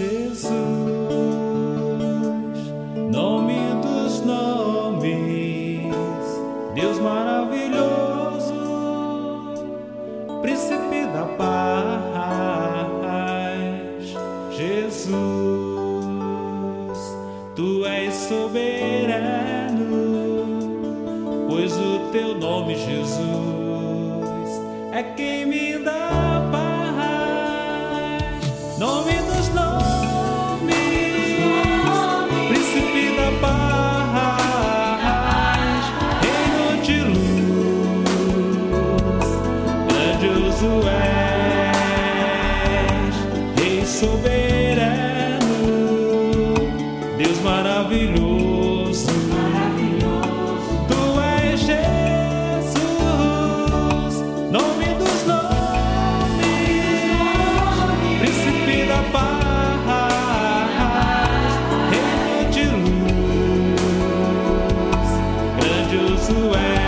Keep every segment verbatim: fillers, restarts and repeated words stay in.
Jesus, nome dos nomes, Deus maravilhoso, príncipe da paz. Jesus, tu és soberano, pois o teu nome, Jesus, é quem me dá paz. Nome dos nomes, príncipe da paz, reino de luz, grandioso és, Rei soberano, Deus maravilhoso, tu és Jesus, nome dos nomes, príncipe da paz, reino de luz, grandioso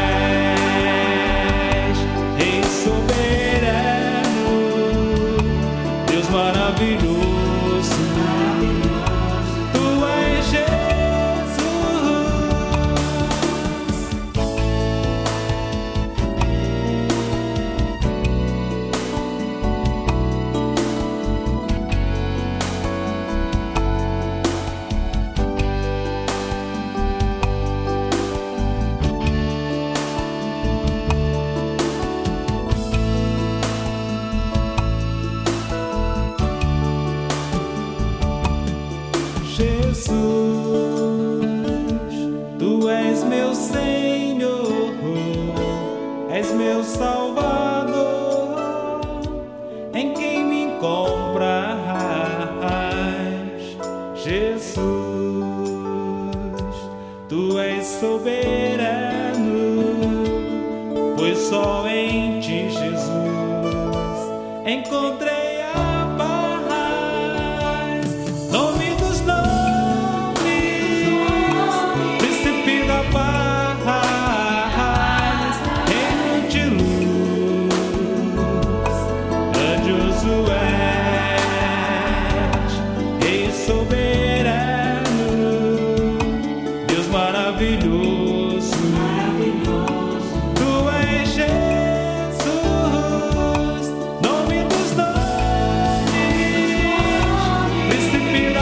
és, Rei soberano, Deus maravilhoso, tu és Jesus. Jesus, tu és meu Senhor, és meu Salvador, em quem me encontras, Jesus, tu és soberano, pois só em ti, Jesus, encontrei a paz. Nome dos nomes, príncipe da paz, reino de luz, grandioso és, Rei soberano, Deus maravilhoso, tu és Jesus, nome dos nomes, príncipe da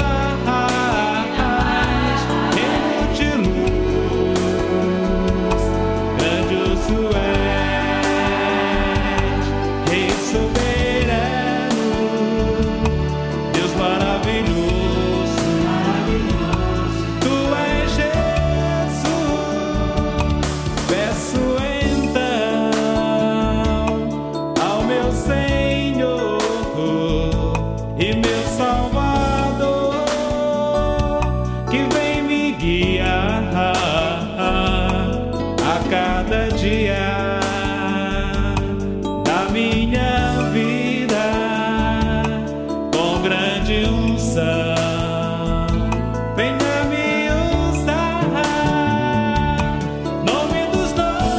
paz, reino de luz, grandioso és, Rei soberano, Deus maravilhoso, tu és Jesus. Peço então ao meu Senhor e meu Salvador, que vem me guiar a cada dia da minha vida com grande unção. Venha me usar, nome dos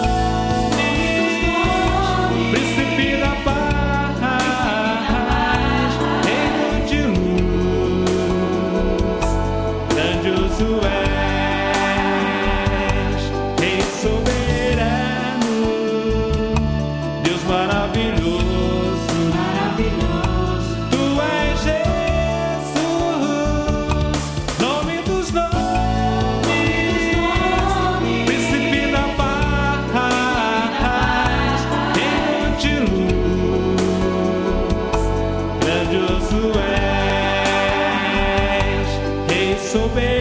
nomes, príncipe da paz, reino de luz, grandioso és, Rei soberano, Deus maravilhoso, tu és Jesus, nome dos nomes, príncipe da paz, reino de luz, grandioso és, Rei soberano,